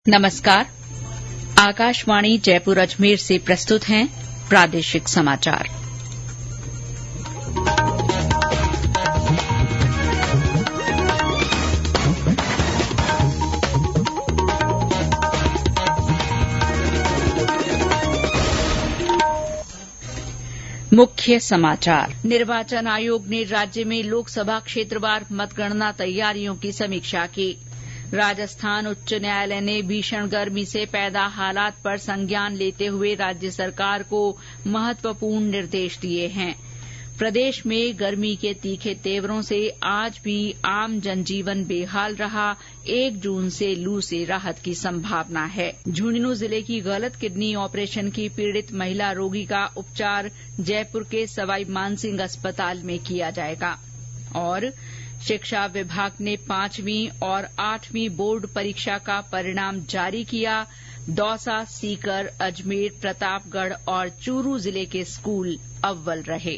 नमस्कार। आकाशवाणी जयपुर अजमेर से प्रस्तुत हैं प्रादेशिक समाचार। मुख्य समाचार। निर्वाचन आयोग ने राज्य में लोकसभा क्षेत्रवार मतगणना तैयारियों की समीक्षा की। राजस्थान उच्च न्यायालय ने भीषण गर्मी से पैदा हालात पर संज्ञान लेते हुए राज्य सरकार को महत्वपूर्ण निर्देश दिए हैं। प्रदेश में गर्मी के तीखे तेवरों से आज भी आम जनजीवन बेहाल रहा। 1 जून से लू से राहत की संभावना है। झुंझुनू जिले की गलत किडनी ऑपरेशन की पीड़ित महिला रोगी का उपचार जयपुर के सवाई मानसिंह अस्पताल में किया जाएगा। और शिक्षा विभाग ने 5वीं और 8वीं बोर्ड परीक्षा का परिणाम जारी किया। दौसा, सीकर, अजमेर, प्रतापगढ़ और चूरू जिले के स्कूल अव्वल रहे।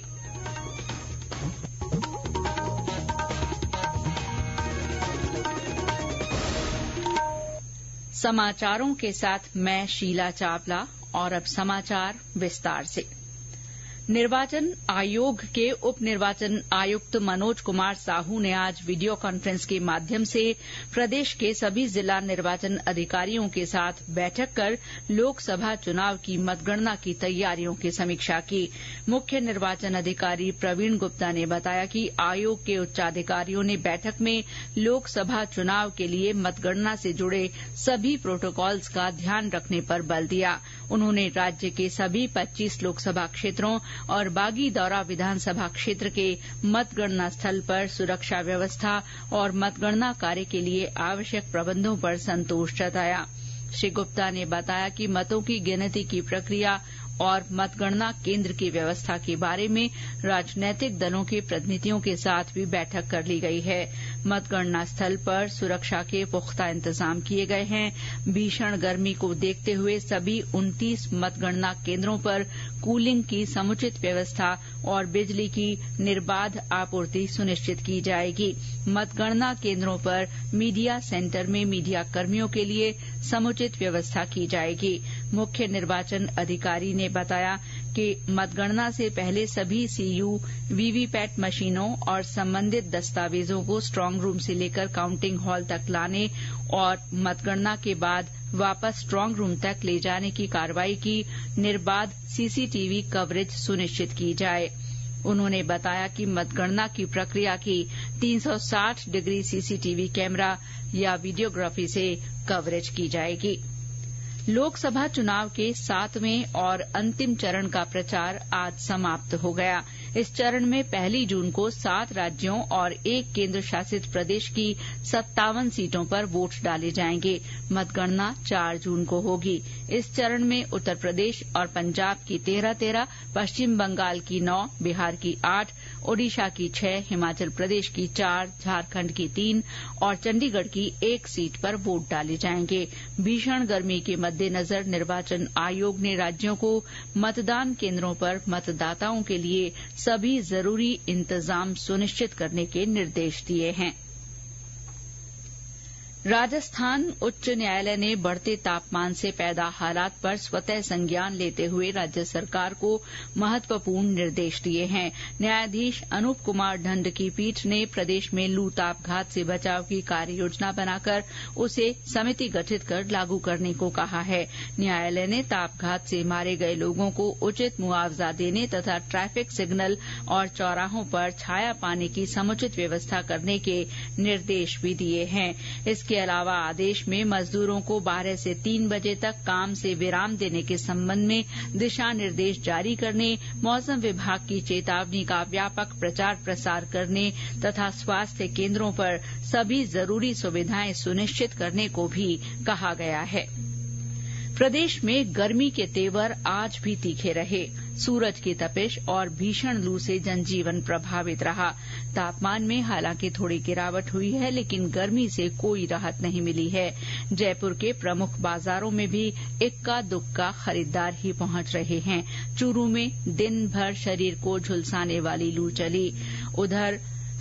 समाचारों के साथ मैं शीला चावला। और अब समाचार विस्तार से। निर्वाचन आयोग के उप निर्वाचन आयुक्त मनोज कुमार साहू ने आज वीडियो कॉन्फ्रेंस के माध्यम से प्रदेश के सभी जिला निर्वाचन अधिकारियों के साथ बैठक कर लोकसभा चुनाव की मतगणना की तैयारियों की समीक्षा की। मुख्य निर्वाचन अधिकारी प्रवीण गुप्ता ने बताया कि आयोग के उच्चाधिकारियों ने बैठक में लोकसभा चुनाव के लिए मतगणना से जुड़े सभी प्रोटोकॉल्स का ध्यान रखने पर बल दिया। उन्होंने राज्य के सभी 25 लोकसभा क्षेत्रों और बागीदौरा विधानसभा क्षेत्र के मतगणना स्थल पर सुरक्षा व्यवस्था और मतगणना कार्य के लिए आवश्यक प्रबंधों पर संतोष जताया। श्री गुप्ता ने बताया कि मतों की गिनती की प्रक्रिया और मतगणना केंद्र की व्यवस्था के बारे में राजनैतिक दलों के प्रतिनिधियों के साथ भी बैठक कर ली गई है। मतगणना स्थल पर सुरक्षा के पुख्ता इंतजाम किए गए हैं। भीषण गर्मी को देखते हुए सभी 29 मतगणना केंद्रों पर कूलिंग की समुचित व्यवस्था और बिजली की निर्बाध आपूर्ति सुनिश्चित की जाएगी। मतगणना केंद्रों पर मीडिया सेंटर में मीडिया कर्मियों के लिए समुचित व्यवस्था की जाएगी। मुख्य निर्वाचन अधिकारी ने बताया कि मतगणना से पहले सभी सीयू, वीवीपैट मशीनों और संबंधित दस्तावेजों को स्ट्रांग रूम से लेकर काउंटिंग हॉल तक लाने और मतगणना के बाद वापस स्ट्रांग रूम तक ले जाने की कार्रवाई की निर्बाध सीसीटीवी कवरेज सुनिश्चित की जाए। उन्होंने बताया कि मतगणना की प्रक्रिया की 360 डिग्री सीसीटीवी कैमरा या वीडियोग्राफी से कवरेज की जाएगी। लोकसभा चुनाव के 7वें और अंतिम चरण का प्रचार आज समाप्त हो गया। इस चरण में 1 जून को 7 राज्यों और 1 केंद्र शासित प्रदेश की 57 सीटों पर वोट डाले जाएंगे। मतगणना 4 जून को होगी। इस चरण में उत्तर प्रदेश और पंजाब की 13, पश्चिम बंगाल की 9, बिहार की 8, ओडिशा की 6, हिमाचल प्रदेश की 4, झारखंड की 3 और चंडीगढ़ की 1 सीट पर वोट डाले जाएंगे। भीषण गर्मी के मद्देनजर निर्वाचन आयोग ने राज्यों को मतदान केंद्रों पर मतदाताओं के लिए सभी जरूरी इंतजाम सुनिश्चित करने के निर्देश दिए हैं। राजस्थान उच्च न्यायालय ने बढ़ते तापमान से पैदा हालात पर स्वतः संज्ञान लेते हुए राज्य सरकार को महत्वपूर्ण निर्देश दिए हैं। न्यायाधीश अनूप कुमार ढंड की पीठ ने प्रदेश में लू तापघात से बचाव की कार्य योजना बनाकर उसे समिति गठित कर लागू करने को कहा है। न्यायालय ने तापघात से मारे गए लोगों को उचित मुआवजा देने तथा ट्रैफिक सिग्नल और चौराहों पर छाया पाने की समुचित व्यवस्था करने के निर्देश भी दिए हैं। इसके अलावा आदेश में मजदूरों को 12 से 3 बजे तक काम से विराम देने के संबंध में दिशा निर्देश जारी करने, मौसम विभाग की चेतावनी का व्यापक प्रचार प्रसार करने तथा स्वास्थ्य केंद्रों पर सभी जरूरी सुविधाएं सुनिश्चित करने को भी कहा गया है। प्रदेश में गर्मी के तेवर आज भी तीखे रहे। सूरज की तपिश और भीषण लू से जनजीवन प्रभावित रहा। तापमान में हालांकि थोड़ी गिरावट हुई है, लेकिन गर्मी से कोई राहत नहीं मिली है। जयपुर के प्रमुख बाजारों में भी इक्का दुक्का खरीदार ही पहुंच रहे हैं। चूरू में दिन भर शरीर को झुलसाने वाली लू चली। उधर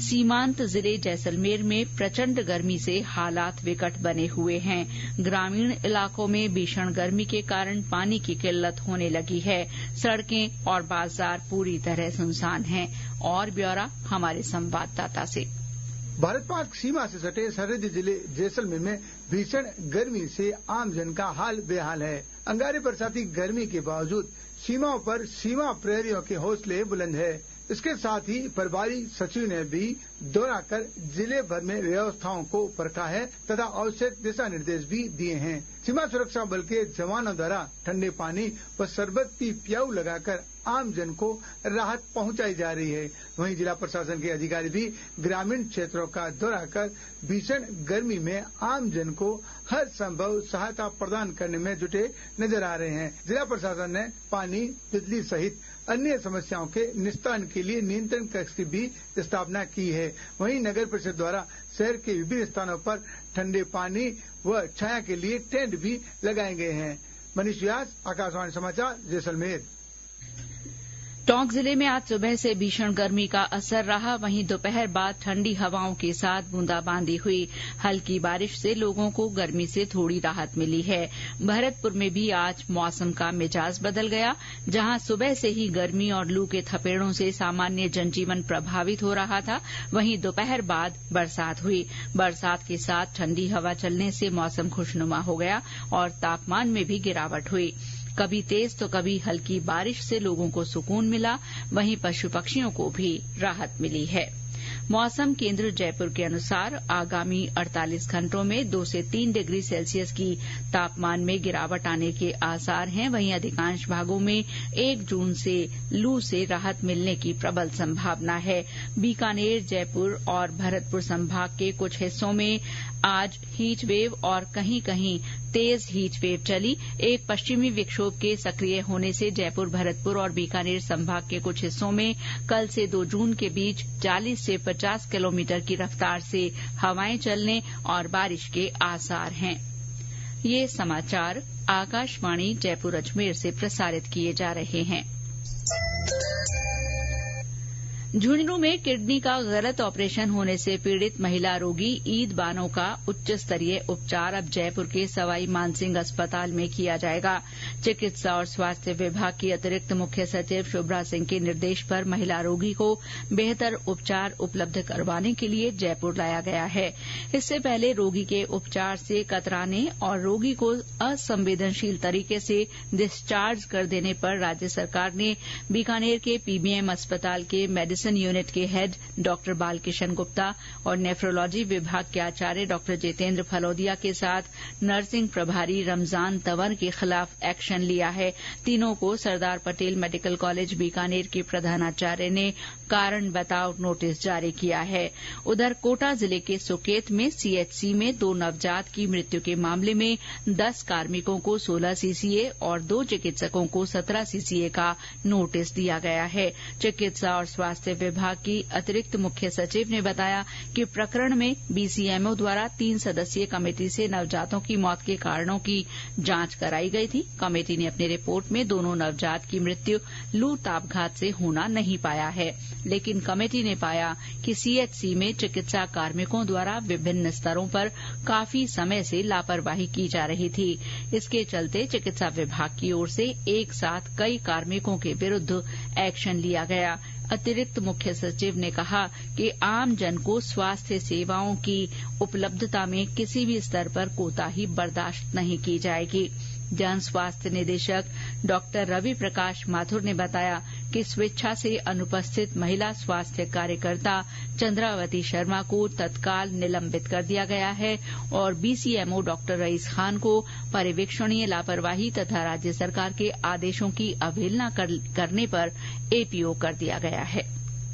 सीमांत जिले जैसलमेर में प्रचंड गर्मी से हालात विकट बने हुए हैं। ग्रामीण इलाकों में भीषण गर्मी के कारण पानी की किल्लत होने लगी है। सड़कें और बाजार पूरी तरह सुनसान हैं। और ब्यौरा हमारे संवाददाता से। भारत पाक सीमा से सटे सरहदी जिले जैसलमेर में भीषण गर्मी से आमजन का हाल बेहाल है। अंगारे बरसाती गर्मी के बावजूद सीमाओं पर सीमा प्रहरियों के हौसले बुलंद है। इसके साथ ही प्रभारी सचिव ने भी दौरा कर जिले भर में व्यवस्थाओं को परखा है तथा आवश्यक दिशा निर्देश भी दिए हैं। सीमा सुरक्षा बल के जवानों द्वारा ठंडे पानी व शरबत की प्याऊ लगाकर आमजन को राहत पहुंचाई जा रही है। वहीं जिला प्रशासन के अधिकारी भी ग्रामीण क्षेत्रों का दौरा कर भीषण गर्मी में आमजन को हर संभव सहायता प्रदान करने में जुटे नजर आ रहे हैं। जिला प्रशासन ने पानी, बिजली सहित अन्य समस्याओं के निस्तारण के लिए नियंत्रण कक्ष की भी स्थापना की है। वहीं नगर परिषद द्वारा शहर के विभिन्न स्थानों पर ठंडे पानी व छाया के लिए टेंट भी लगाए गए हैं। मनीष व्यास, आकाशवाणी समाचार, जैसलमेर। टोंक जिले में आज सुबह से भीषण गर्मी का असर रहा। वहीं दोपहर बाद ठंडी हवाओं के साथ बूंदाबांदी हुई। हल्की बारिश से लोगों को गर्मी से थोड़ी राहत मिली है। भरतपुर में भी आज मौसम का मिजाज बदल गया। जहां सुबह से ही गर्मी और लू के थपेड़ों से सामान्य जनजीवन प्रभावित हो रहा था, वहीं दोपहर बाद बरसात हुई। बरसात के साथ ठंडी हवा चलने से मौसम खुशनुमा हो गया और तापमान में भी गिरावट हुई। कभी तेज तो कभी हल्की बारिश से लोगों को सुकून मिला। वहीं पशु पक्षियों को भी राहत मिली है। मौसम केंद्र जयपुर के अनुसार आगामी 48 घंटों में 2 से 3 डिग्री सेल्सियस की तापमान में गिरावट आने के आसार हैं। वहीं अधिकांश भागों में 1 जून से लू से राहत मिलने की प्रबल संभावना है। बीकानेर, जयपुर और भरतपुर संभाग के कुछ हिस्सों में आज हीट वेव और कहीं कहीं तेज हीट वेव चली। एक पश्चिमी विक्षोभ के सक्रिय होने से जयपुर, भरतपुर और बीकानेर संभाग के कुछ हिस्सों में कल से 2 जून के बीच 40 से 50 किलोमीटर की रफ्तार से हवाएं चलने और बारिश के आसार हैं। ये समाचार आकाशवाणी जयपुर अजमेर से प्रसारित किए जा रहे हैं। झुंझुनू में किडनी का गलत ऑपरेशन होने से पीड़ित महिला रोगी ईद बानो का उच्च स्तरीय उपचार अब जयपुर के सवाई मानसिंह अस्पताल में किया जाएगा। चिकित्सा और स्वास्थ्य विभाग की अतिरिक्त मुख्य सचिव शुभ्रा सिंह के निर्देश पर महिला रोगी को बेहतर उपचार उपलब्ध करवाने के लिए जयपुर लाया गया है। इससे पहले रोगी के उपचार से कतराने और रोगी को असंवेदनशील तरीके से डिस्चार्ज कर देने पर राज्य सरकार ने बीकानेर के पीबीएम अस्पताल के मेडिसिन यूनिट के हेड डॉक्टर बालकिशन गुप्ता और नेफ्रोलॉजी विभाग के आचार्य डॉक्टर जितेंद्र फलोदिया के साथ नर्सिंग प्रभारी रमजान तंवर के खिलाफ एक्शन लिया है। तीनों को सरदार पटेल मेडिकल कॉलेज बीकानेर के प्रधानाचार्य ने कारण बताओ नोटिस जारी किया है। उधर कोटा जिले के सुकेत में सीएचसी में 2 नवजात की मृत्यु के मामले में 10 कार्मिकों को 16 सीसीए और 2 चिकित्सकों को 17 सीसीए का नोटिस दिया गया है। चिकित्सा और स्वास्थ्य विभाग की अतिरिक्त मुख्य सचिव ने बताया कि प्रकरण में बीसीएमओ द्वारा 3 सदस्यीय कमेटी से नवजातों की मौत के कारणों की जांच कराई गई थी। कमेटी ने अपनी रिपोर्ट में दोनों नवजात की मृत्यु लू तापघात से होना नहीं पाया है, लेकिन कमेटी ने पाया कि सीएचसी में चिकित्सा कार्मिकों द्वारा विभिन्न स्तरों पर काफी समय से लापरवाही की जा रही थी। इसके चलते चिकित्सा विभाग की ओर से एक साथ कई कार्मिकों के विरुद्ध एक्शन लिया गया। अतिरिक्त मुख्य सचिव ने कहा कि आम जन को स्वास्थ्य सेवाओं की उपलब्धता में किसी भी स्तर पर कोताही बर्दाश्त नहीं की जाएगी। जन स्वास्थ्य निदेशक डॉक्टर रवि प्रकाश माथुर ने बताया कि स्वेच्छा से अनुपस्थित महिला स्वास्थ्य कार्यकर्ता चंद्रावती शर्मा को तत्काल निलंबित कर दिया गया है और बीसीएमओ डॉक्टर रईस खान को पर्यवेक्षणीय लापरवाही तथा राज्य सरकार के आदेशों की अवहेलना करने पर एपीओ कर दिया गया है।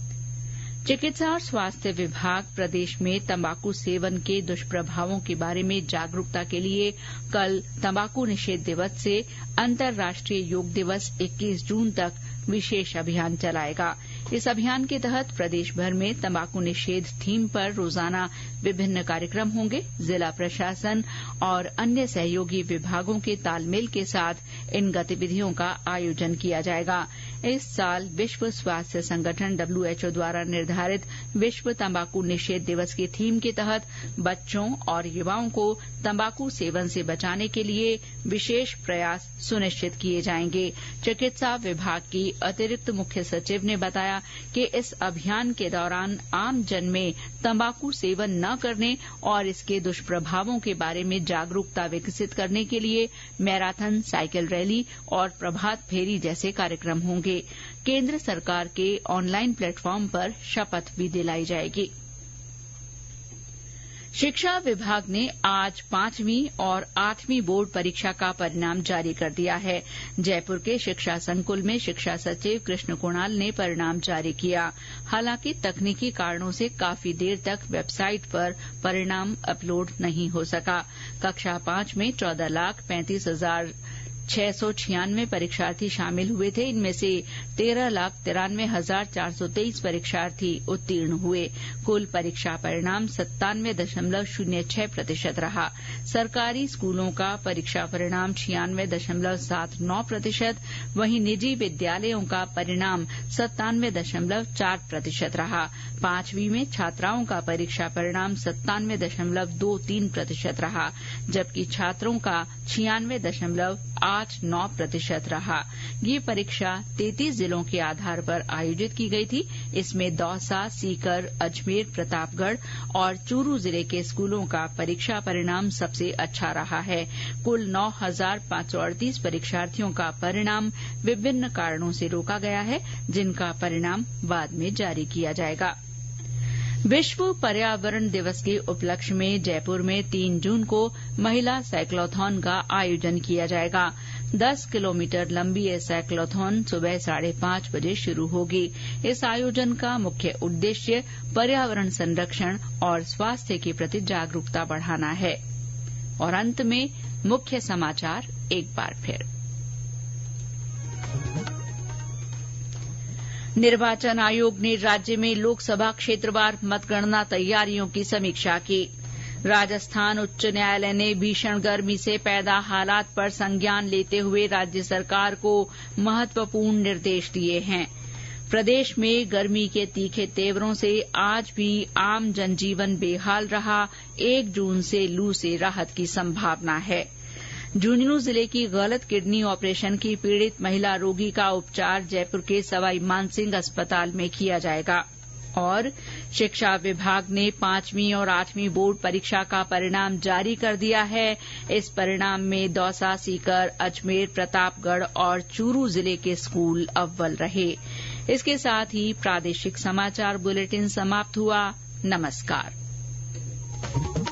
चिकित्सा और स्वास्थ्य विभाग प्रदेश में तंबाकू सेवन के दुष्प्रभावों के बारे में जागरूकता के लिए कल तंबाकू निषेध दिवस से अंतर्राष्ट्रीय योग दिवस 21 जून तक विशेष अभियान चलाएगा। इस अभियान के तहत प्रदेश भर में तंबाकू निषेध थीम पर रोजाना विभिन्न कार्यक्रम होंगे। जिला प्रशासन और अन्य सहयोगी विभागों के तालमेल के साथ इन गतिविधियों का आयोजन किया जाएगा। इस साल विश्व स्वास्थ्य संगठन WHO द्वारा निर्धारित विश्व तंबाकू निषेध दिवस की थीम के तहत बच्चों और युवाओं को तंबाकू सेवन से बचाने के लिए विशेष प्रयास सुनिश्चित किए जाएंगे। चिकित्सा विभाग की अतिरिक्त मुख्य सचिव ने बताया कि इस अभियान के दौरान आम जन में तंबाकू सेवन न करने और इसके दुष्प्रभावों के बारे में जागरूकता विकसित करने के लिए मैराथन, साइकिल रैली और प्रभात फेरी जैसे कार्यक्रम होंगे। केंद्र सरकार के ऑनलाइन प्लेटफॉर्म पर शपथ भी दिलाई जाएगी। शिक्षा विभाग ने आज 5वीं और 8वीं बोर्ड परीक्षा का परिणाम जारी कर दिया है। जयपुर के शिक्षा संकुल में शिक्षा सचिव कृष्ण कुणाल ने परिणाम जारी किया। हालांकि तकनीकी कारणों से काफी देर तक वेबसाइट पर परिणाम अपलोड नहीं हो सका। कक्षा 5 में 14,35,696 परीक्षार्थी शामिल हुए थे। इनमें से 13,93,423 परीक्षार्थी उत्तीर्ण हुए। कुल परीक्षा परिणाम 97.06% रहा। सरकारी स्कूलों का परीक्षा परिणाम 96.79%, वहीं निजी विद्यालयों का परिणाम 97.4% रहा। 5वीं में छात्राओं का परीक्षा परिणाम 97.23% रहा, जबकि छात्रों का 96.89% रहा। ये परीक्षा 33 जिलों के आधार पर आयोजित की गई थी। इसमें दौसा, सीकर, अजमेर, प्रतापगढ़ और चूरू जिले के स्कूलों का परीक्षा परिणाम सबसे अच्छा रहा है। कुल 9,538 परीक्षार्थियों का परिणाम विभिन्न कारणों से रोका गया है, जिनका परिणाम बाद में जारी किया जाएगा। विश्व पर्यावरण दिवस के उपलक्ष्य में जयपुर में 3 जून को महिला साइक्लोथॉन का आयोजन किया जाएगा। 10 किलोमीटर लंबी ये साइक्लोथॉन सुबह 5:30 बजे शुरू होगी। इस आयोजन का मुख्य उद्देश्य पर्यावरण संरक्षण और स्वास्थ्य के प्रति जागरूकता बढ़ाना है। और अंत में मुख्य समाचार एक बार फिर। निर्वाचन आयोग ने राज्य में लोकसभा क्षेत्रवार मतगणना तैयारियों की समीक्षा की। राजस्थान उच्च न्यायालय ने भीषण गर्मी से पैदा हालात पर संज्ञान लेते हुए राज्य सरकार को महत्वपूर्ण निर्देश दिए हैं। प्रदेश में गर्मी के तीखे तेवरों से आज भी आम जनजीवन बेहाल रहा। 1 जून से लू से राहत की संभावना है। झुंझुनू जिले की गलत किडनी ऑपरेशन की पीड़ित महिला रोगी का उपचार जयपुर के सवाई मानसिंह अस्पताल में किया जाएगा। और शिक्षा विभाग ने 5वीं और 8वीं बोर्ड परीक्षा का परिणाम जारी कर दिया है। इस परिणाम में दौसा, सीकर, अजमेर, प्रतापगढ़ और चूरू जिले के स्कूल अव्वल रहे। इसके साथ ही प्रादेशिक समाचार बुलेटिन समाप्त हुआ। नमस्कार।